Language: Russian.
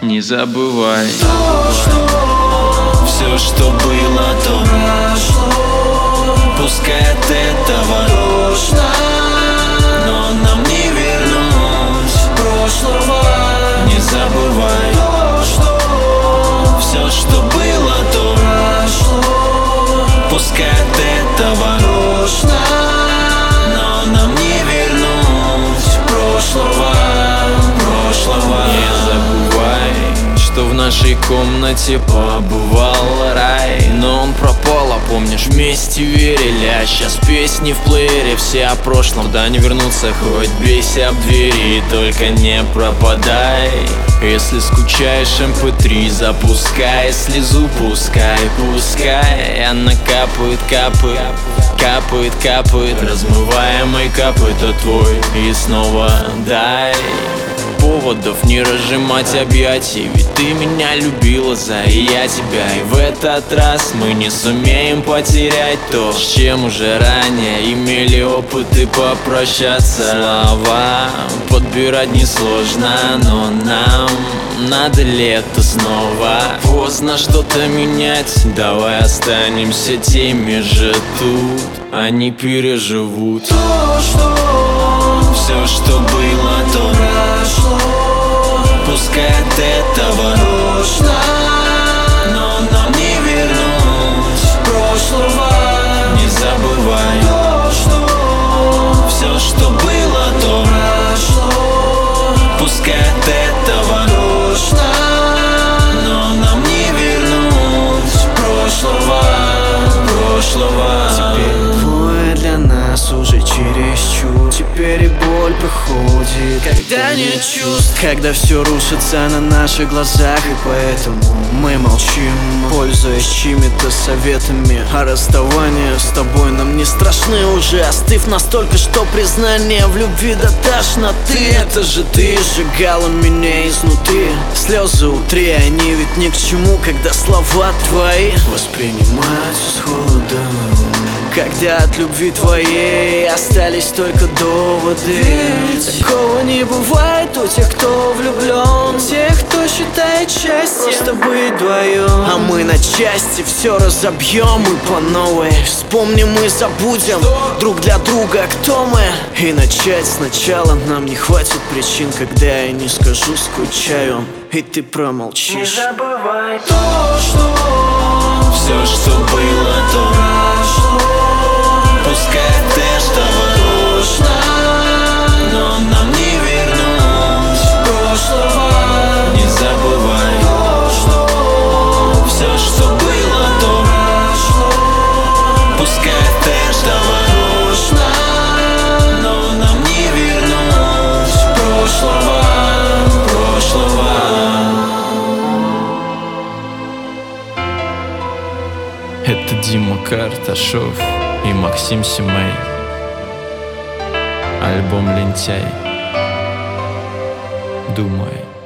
Не забывай то, что все, что было, то прошло. пускай от этого Тошно, но нам не вернуть прошлого. Не забывай То, что все, что было, то прошло. пускай от этого Тошно, но нам не вернуть прошлого. Не забывай, что в нашей комнате побывал рай. Но он пропал, а помнишь, вместе верили. А сейчас песни в плеере все о прошлом. Туда не вернуться, хоть бейся об двери, только не пропадай. Если скучаешь, MP3 запускай, слезу пускай, пускай. Она капает, капает, капает, капает, размывая мой капает твой. И снова дай поводов не разжимать объятий, ведь ты меня любила за и я тебя. И в этот раз мы не сумеем потерять то, с чем уже ранее имели опыт и попрощаться. Слова подбирать несложно, но нам надо ли это снова? Поздно что-то менять, давай останемся теми же тут. Они переживут То, что все, что было, то прошло. пускай от этого Тошно, но нам не вернуть прошлого. Не забывай То, что все, что было, то прошло. пускай от этого Тошно, но нам не вернуть прошлого. Теперь Твое для нас уже чересчур. Теперь и боль проходит, когда нет чувств, когда все рушится на наших глазах. И поэтому мы молчим, пользуясь чьими-то советами. А расставания с тобой нам не страшны уже, остыв настолько, что признание в любви до тошноты. Это же ты сжигала меня изнутри. Слезы утри, они ведь ни к чему, когда слова твои воспринимаются с холодом. Когда от любви твоей остались только доводы. Такого не бывает у тех, кто влюблен, тех, кто считает счастье просто быть вдвоем. А мы на части все разобьем и по новой вспомним и забудем друг для друга, кто мы. И начать сначала нам не хватит причин, когда я не скажу скучаю, и ты промолчишь. не забывай то, что все, что было, то прошло. пускай от этого Тошно, но нам не вернуть прошлого. Не забывай То, что все, что было, то прошло. пускай от этого Тошно, но нам не вернуть прошлого. Это Дима Карташов и Максим Семей. Альбом «Лентяй». Думай.